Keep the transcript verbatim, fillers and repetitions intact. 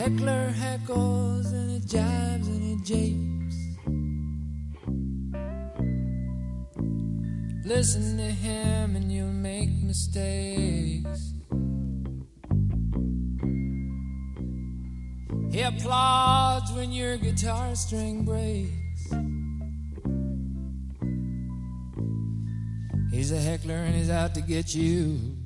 heckler heckles and he jibes and he japes. Listen to him and you'll make mistakes. He applauds when your guitar string breaks. He's a heckler and he's out to get you.